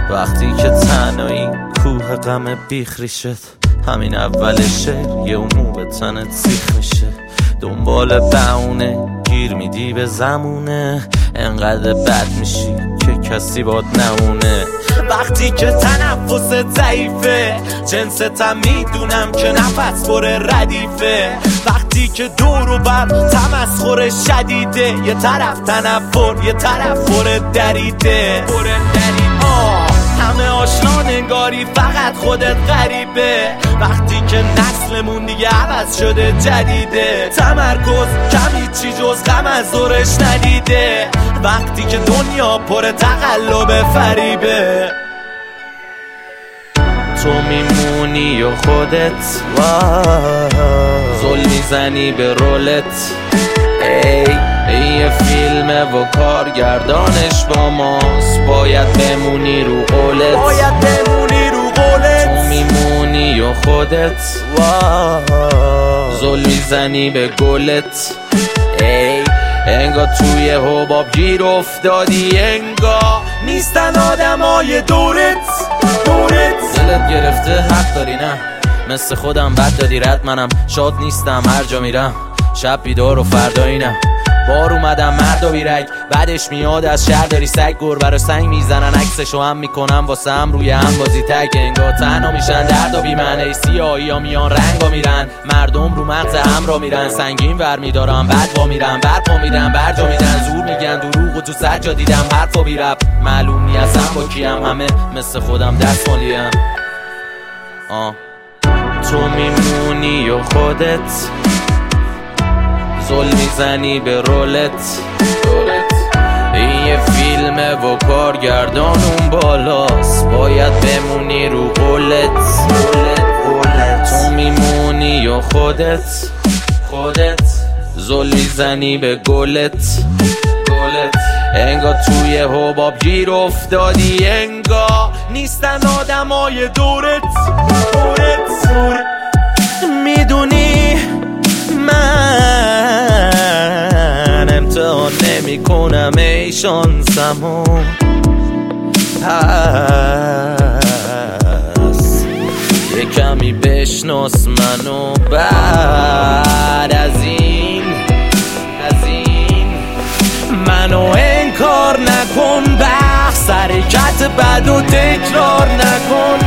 وقتی که تنهایی کوه غم بیخ ریشت، همین اولشه یه مو به تنت سیخ میشه. دنبال بهونه گیر میدی به زمونه، انقدر بد میشی که کسی باد نمونه. وقتی که تنفست ضعیفه، جنستم میدونم که نفس بره ردیفه. وقتی که دور و بر تمسخر شدیده، یه طرف تنفر یه طرف پر دریده. همه آشنا نگاری فقط خودت غریبه. وقتی که نسلمون دیگه عوض شده جدیده، تمرکز کمی چی جز غم از دورش ندیده. وقتی که دنیا پر تقلب فریبه، تو میمونی و خودت زل میزنی به رولت. یه فیلمه و کارگردانش با ماست، باید بمونی رو قولت. تو میمونی و خودت زل میزنی به گلت. انگار توی حباب گیر افتادی، انگار نیستن آدمای دورت. دلت گرفته حق داری نه، مثل خودم بد دادی رد. منم شاد نیستم هر جا میرم، شب بیدار و فردایی نه. بار اومدم مرد و بیرگ، بعدش میاد از شهر داری سگ. گربه رو سنگ میزنن عکسشو هم میکنم واسه هم روی هم بازی تک. انگار تنها میشن درد و بیمعنی، سیاهی ها میان رنگ ها میرن. مردم رو مغز هم را میرن، سنگین ور میدارم بعد وا میرن. برپا میدن برجا میدن، زور میگن دروغ و تو سجا دیدم حرفا بی رب. معلوم نی اصلا با کیم، همه مثل خودم دست مالیم. تو میمونی و خودت زل میزنی به رولت. این یه فیلمه و کارگردان اون بالاست، باید بمونی رو قولت. تو میمونی و خودت زل میزنی به گلت. انگار توی حباب گیر افتادی، انگار نیستن آدمای دورت. میدونی من امتحان نمی کنم ای شانسمو، پس یه کمی بشناس منو. بعد از این منو انکار نکن، بحث حرکت بد و تکرار نکن.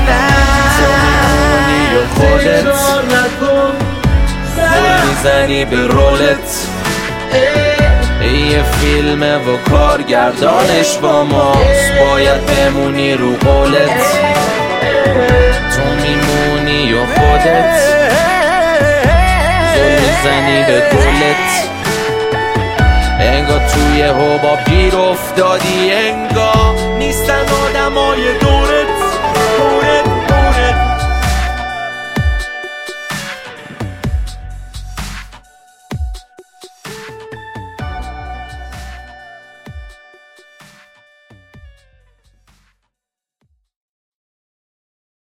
میزنی به رولت. یه فیلمه و کارگردانش با ماست، باید بمونی رو قولت. تو میمونی و خودت زل میزنی به گلت. انگار توی حباب گیر افتادی، انگار نیستن آدمای دورت.